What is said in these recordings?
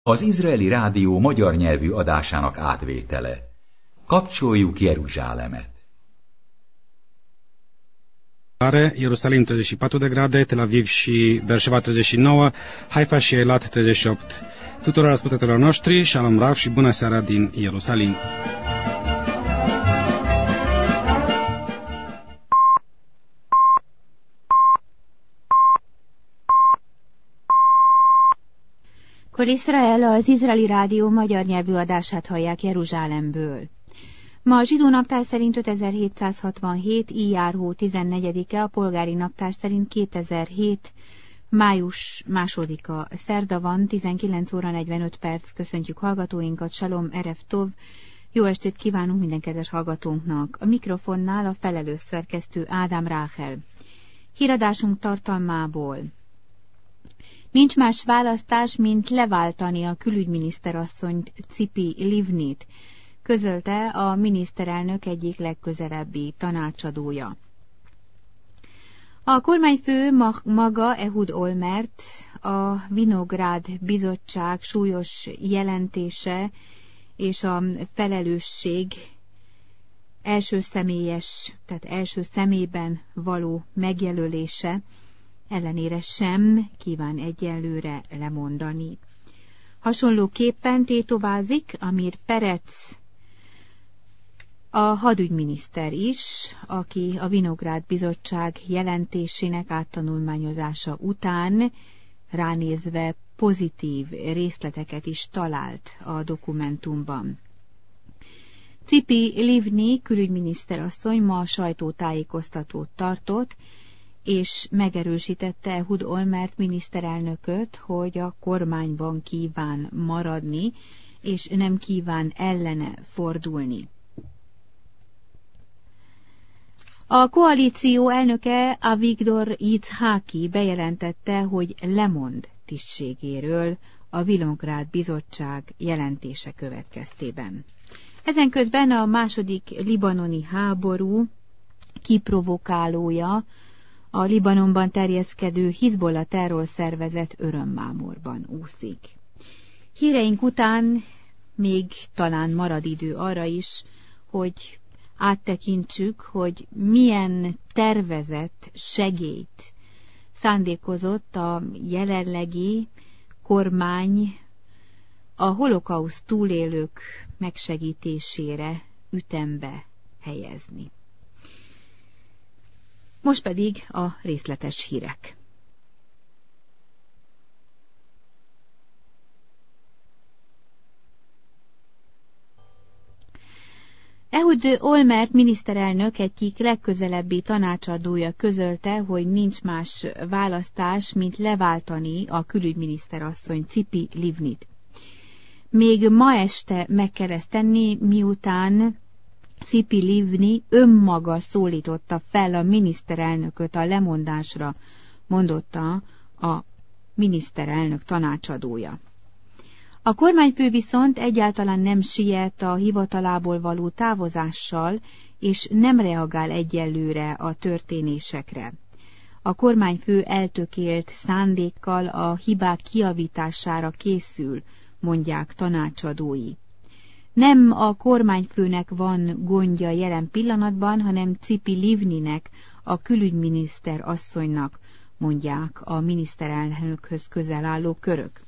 Az izraeli rádió magyar nyelvű adásának átvétele. Kapcsoljuk Jeruzsálemet. Ierusalim 34 de grade, Tel Aviv și Beersheva 39, Haifa și Eilat 38. Tuturor ascultătorilor noștri, Shalom Rav și bună seara din Ierusalim. Kol Israel, az izraeli rádió magyar nyelvű adását hallják Jeruzsálemből. Ma a zsidó naptár szerint 5767. Iyár hó 14-e, a polgári naptár szerint 2007. május 2-a. Szerda van, 19 óra 45 perc. Köszöntjük hallgatóinkat, Shalom Erev Tov. Jó estét kívánunk minden kedves hallgatónknak. A mikrofonnál a felelős szerkesztő Ádám Ráhel. Híradásunk tartalmából. Nincs más választás, mint leváltani a külügyminiszterasszonyt, Tzipi Livnit, közölte a miniszterelnök egyik legközelebbi tanácsadója. A kormányfő maga, Ehud Olmert, a Vinográd bizottság súlyos jelentése és a felelősség első személyben való megjelölése ellenére sem kíván egyelőre lemondani. Hasonlóképpen tétovázik Amir Perec, a hadügyminiszter is, aki a Vinográd bizottság jelentésének áttanulmányozása után ránézve pozitív részleteket is talált a dokumentumban. Tzipi Livni külügyminiszterasszony ma sajtótájékoztatót tartott, és megerősítette Ehud Olmert miniszterelnököt, hogy a kormányban kíván maradni, és nem kíván ellene fordulni. A koalíció elnöke Avigdor Yitzhaki bejelentette, hogy lemond tisztségéről a Vinográd bizottság jelentése következtében. Ezenközben a második libanoni háború kiprovokálója a Libanonban terjeszkedő Hizbollah terrorszervezet örömmámorban úszik. Híreink után még talán marad idő arra is, hogy áttekintsük, hogy milyen tervezett segélyt szándékozott a jelenlegi kormány a holokauszt túlélők megsegítésére ütembe helyezni. Most pedig a részletes hírek. Ehud Olmert miniszterelnök egyik legközelebbi tanácsadója közölte, hogy nincs más választás, mint leváltani a külügyminiszterasszony Tzipi Livnit. Még ma este meg kell ezt tenni, miután Tzipi Livni önmaga szólította fel a miniszterelnököt a lemondásra, mondotta a miniszterelnök tanácsadója. A kormányfő viszont egyáltalán nem siet a hivatalából való távozással, és nem reagál egyelőre a történésekre. A kormányfő eltökélt szándékkal a hibák kijavítására készül, mondják tanácsadói. Nem a kormányfőnek van gondja jelen pillanatban, hanem Tzipi Livninek, a külügyminiszter asszonynak, mondják a miniszterelnökhöz közel álló körök.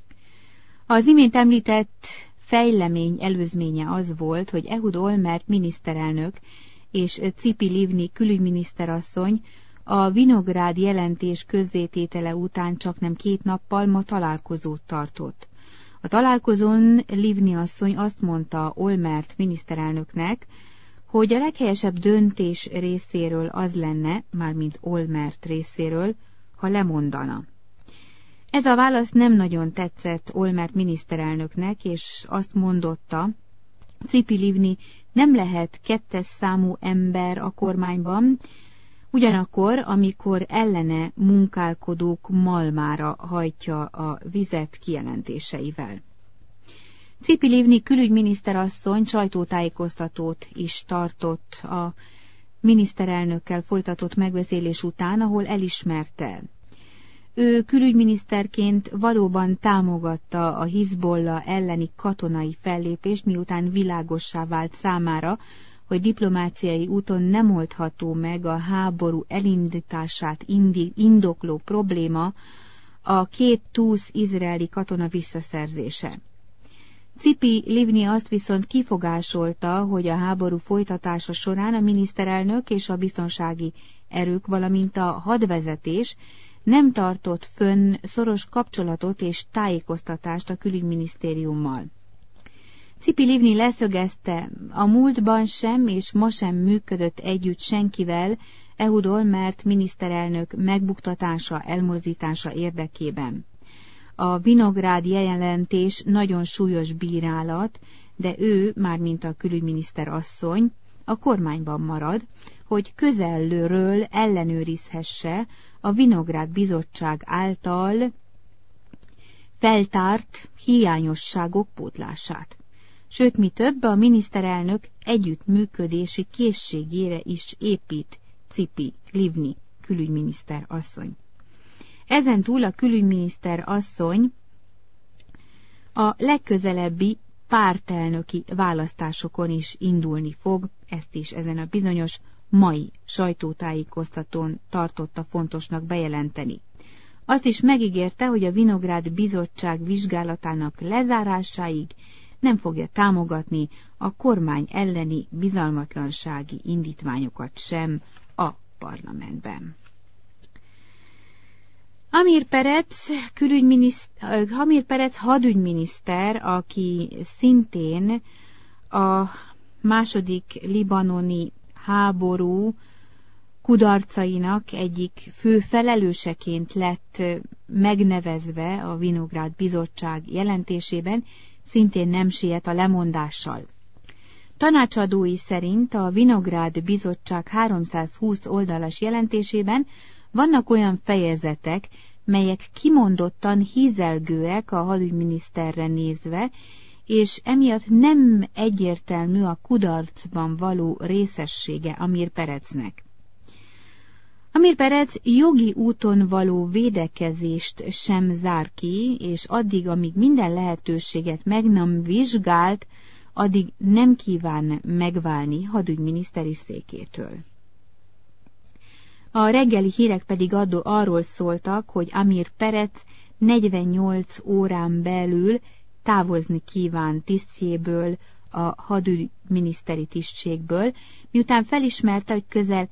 Az imént említett fejlemény előzménye az volt, hogy Ehud Olmert miniszterelnök és Tzipi Livni külügyminiszterasszony a Vinográd jelentés közzététele után csaknem 2 nappal ma találkozót tartott. A találkozón Livni asszony azt mondta Olmert miniszterelnöknek, hogy a leghelyesebb döntés részéről az lenne, mármint Olmert részéről, ha lemondana. Ez a válasz nem nagyon tetszett Olmert miniszterelnöknek, és azt mondotta, Tzipi Livni nem lehet 2. számú ember a kormányban, ugyanakkor, amikor ellene munkálkodók malmára hajtja a vizet kijelentéseivel. Tzipi Livni külügyminiszterasszony sajtótájékoztatót is tartott a miniszterelnökkel folytatott megbeszélés után, ahol elismerte, Ő külügyminiszterként valóban támogatta a Hizbollah elleni katonai fellépést, miután világossá vált számára, hogy diplomáciai úton nem oldható meg a háború elindítását indokló probléma, a 2 izraeli katona visszaszerzése. Tzipi Livni azt viszont kifogásolta, hogy a háború folytatása során a miniszterelnök és a biztonsági erők, valamint a hadvezetés nem tartott fönn szoros kapcsolatot és tájékoztatást a külügyminisztériummal. Tzipi Livni leszögezte, a múltban sem és ma sem működött együtt senkivel Ehud Olmert miniszterelnök megbuktatása, elmozdítása érdekében. A Vinográd jelentés nagyon súlyos bírálat, de ő, mármint a külügyminiszter asszony, a kormányban marad, hogy közelről ellenőrizhesse a Vinográd bizottság által feltárt hiányosságok pótlását. Sőt, mi több, a miniszterelnök együttműködési készségére is épít Tzipi Livni külügyminiszter asszony. Ezentúl a külügyminiszter asszony a legközelebbi pártelnöki választásokon is indulni fog, ezt is ezen a bizonyos mai sajtótájékoztatón tartotta fontosnak bejelenteni. Azt is megígérte, hogy a Vinográd bizottság vizsgálatának lezárásáig nem fogja támogatni a kormány elleni bizalmatlansági indítványokat sem a parlamentben. Amir Peretz hadügyminiszter, aki szintén a második libanoni háború kudarcainak egyik fő felelőseként lett megnevezve a Vinográd bizottság jelentésében, szintén nem siet a lemondással. Tanácsadói szerint a Vinográd bizottság 320 oldalas jelentésében vannak olyan fejezetek, melyek kimondottan hízelgőek a hadügyminiszterre nézve, és emiatt nem egyértelmű a kudarcban való részessége Amir Peretznek. Amir Peretz jogi úton való védekezést sem zár ki, és addig, amíg minden lehetőséget meg nem vizsgált, addig nem kíván megválni hadügyminiszteri székétől. A reggeli hírek pedig arról szóltak, hogy Amir Peretz 48 órán belül távozni kíván tisztjéből, a hadügyminiszteri tisztségből, miután felismerte, hogy közel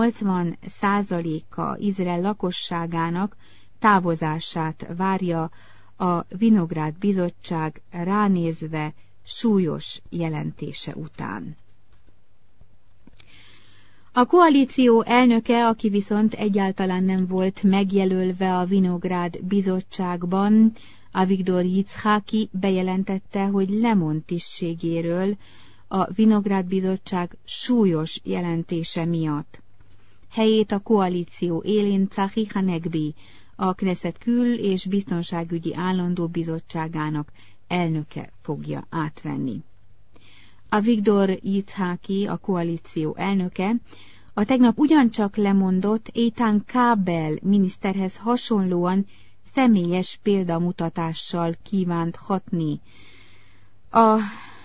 80%-a Izrael lakosságának távozását várja a Vinográd bizottság ránézve súlyos jelentése után. A koalíció elnöke, aki viszont egyáltalán nem volt megjelölve a Vinográd bizottságban, Avigdor Yitzhaki bejelentette, hogy lemond tisztségéről a Vinográd bizottság súlyos jelentése miatt. Helyét a koalíció élén Tzachi Hanegbi, a Knesset kül- és biztonságügyi állandó bizottságának elnöke fogja átvenni. Avigdor Yitzhaki, a koalíció elnöke, a tegnap ugyancsak lemondott Eitan Kábel miniszterhez hasonlóan személyes példamutatással kívánt hatni a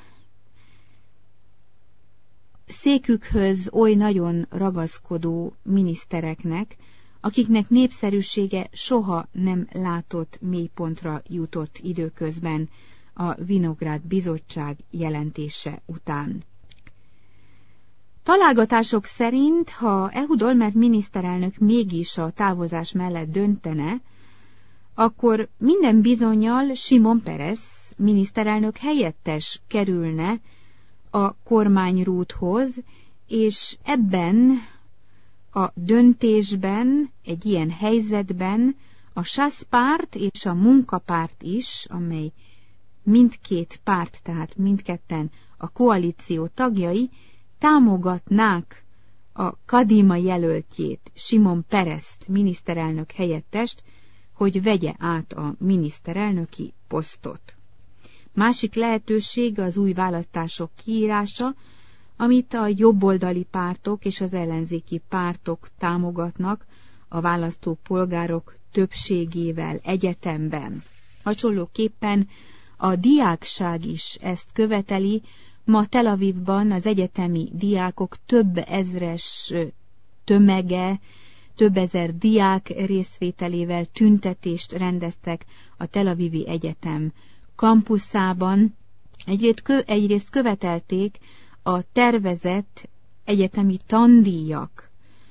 székükhöz oly nagyon ragaszkodó minisztereknek, akiknek népszerűsége soha nem látott mélypontra jutott időközben a Vinográd bizottság jelentése után. Találgatások szerint, ha Ehud Olmert miniszterelnök mégis a távozás mellett döntene, akkor minden bizonnyal Simon Peres miniszterelnök helyettes kerülne a kormányrúdhoz, és ebben a döntésben, egy ilyen helyzetben a SZASZ párt és a munkapárt is, amely mindkét párt, tehát mindketten a koalíció tagjai, támogatnák a Kadima jelöltjét, Simon Pereszt, miniszterelnök helyettest, hogy vegye át a miniszterelnöki posztot. Másik lehetőség az új választások kiírása, amit a jobboldali pártok és az ellenzéki pártok támogatnak a választópolgárok többségével egyetemben. Hasonlóképpen a diákság is ezt követeli. Ma Tel Avivban az egyetemi diákok több ezres tömege, több ezer diák részvételével tüntetést rendeztek a Tel Avivi Egyetem kampuszában. Egyrészt követelték a tervezett egyetemi tandíjak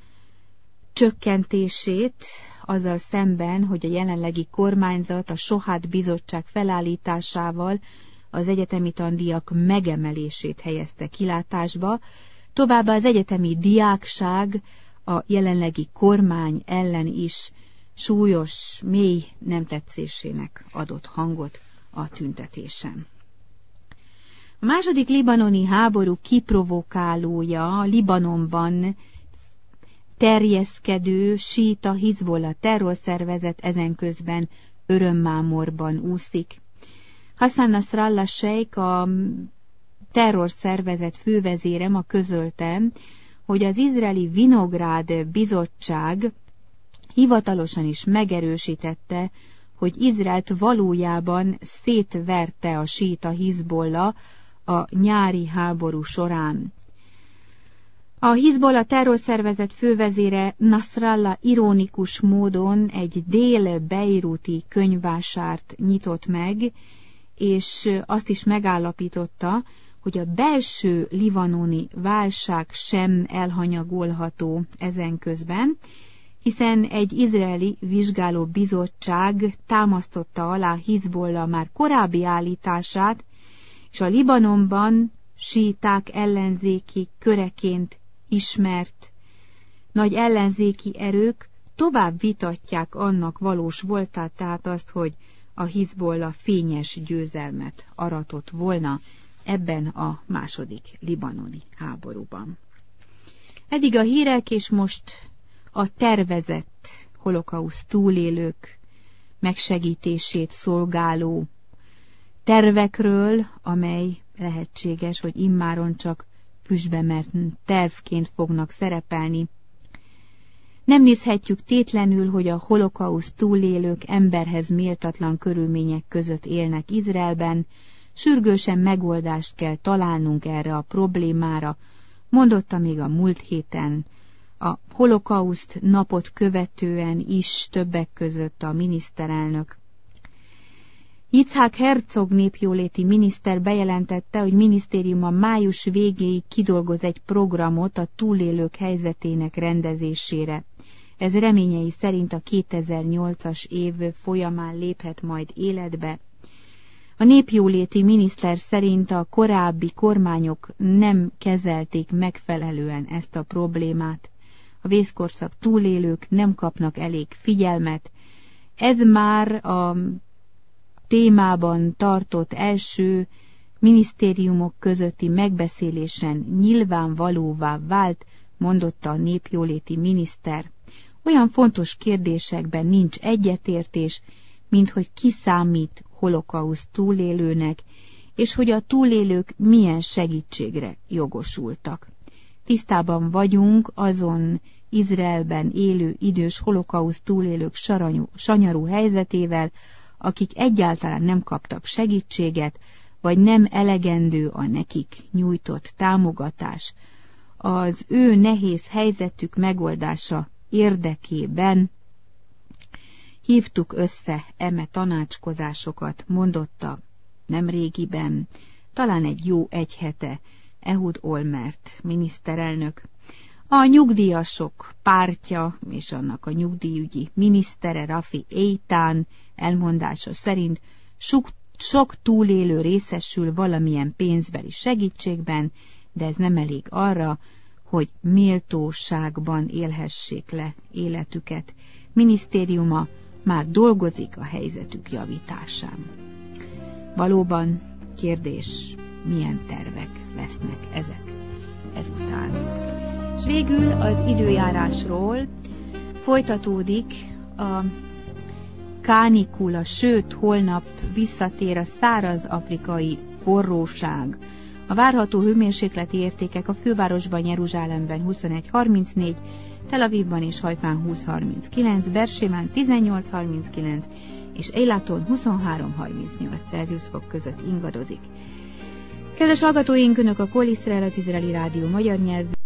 csökkentését, azzal szemben, hogy a jelenlegi kormányzat a Sohát bizottság felállításával az egyetemi tandíjak megemelését helyezte kilátásba, továbbá az egyetemi diákság a jelenlegi kormány ellen is súlyos, mély nemtetszésének adott hangot a tüntetésen. A második libanoni háború kiprovokálója Libanonban terjeszkedő síita Hizbollah terrorszervezet ezenközben örömmámorban úszik. Hassan Nasrallah Sheikh, a terrorszervezet fővezére ma közölte, hogy az izraeli Vinográd bizottság hivatalosan is megerősítette, hogy Izraelt valójában szétverte a síita Hizbollah a nyári háború során. A Hizbollah terrorszervezet fővezére Nasrallah ironikus módon egy dél-beiruti könyvvásárt nyitott meg, és azt is megállapította, hogy a belső libanoni válság sem elhanyagolható ezenközben, hiszen egy izraeli vizsgáló bizottság támasztotta alá Hizbollah már korábbi állítását, és a Libanonban síták ellenzéki köreként ismert nagy ellenzéki erők tovább vitatják annak valós voltát, tehát azt, hogy a Hizbollah fényes győzelmet aratott volna ebben a második libanoni háborúban. Eddig a hírek, és most a tervezett holokauszt túlélők megsegítését szolgáló tervekről, amely lehetséges, hogy immáron csak füstbe mert tervként fognak szerepelni. Nem nézhetjük tétlenül, hogy a holokauszt túlélők emberhez méltatlan körülmények között élnek Izraelben, sürgősen megoldást kell találnunk erre a problémára, mondotta még a múlt héten, a holokauszt napot követően is többek között a miniszterelnök. Yitzhak Herzog népjóléti miniszter bejelentette, hogy minisztériuma május végéig kidolgoz egy programot a túlélők helyzetének rendezésére. Ez reményei szerint a 2008-as év folyamán léphet majd életbe. A népjóléti miniszter szerint a korábbi kormányok nem kezelték megfelelően ezt a problémát. A vészkorszak túlélők nem kapnak elég figyelmet. Ez már a témában tartott első minisztériumok közötti megbeszélésen nyilvánvalóvá vált, mondotta a népjóléti miniszter. Olyan fontos kérdésekben nincs egyetértés, mint hogy ki számít holokauszt túlélőnek, és hogy a túlélők milyen segítségre jogosultak. Tisztában vagyunk azon Izraelben élő idős holokauszt túlélők sanyarú helyzetével, akik egyáltalán nem kaptak segítséget, vagy nem elegendő a nekik nyújtott támogatás. Az ő nehéz helyzetük megoldása érdekében hívtuk össze eme tanácskozásokat, mondotta nemrégiben, talán egy hete Ehud Olmert miniszterelnök. A nyugdíjasok pártja és annak a nyugdíjügyi minisztere Rafi Eitan elmondása szerint sok túlélő részesül valamilyen pénzbeli segítségben, de ez nem elég arra, hogy méltóságban élhessék le életüket. Minisztériuma már dolgozik a helyzetük javításán. Valóban kérdés, milyen tervek lesznek ezek ezután. És végül az időjárásról folytatódik a kánikula, sőt holnap visszatér a száraz afrikai forróság. A várható hőmérsékleti értékek a fővárosban, Jeruzsálemben 21-34, Tel Avivban és Hajfán 20-39, Bersében 18-39 és Eilaton 23-38 Celsius fok között ingadozik. Kedves hallgatóink, Önök a Kol Iszrael, az izraeli rádió magyar nyelvű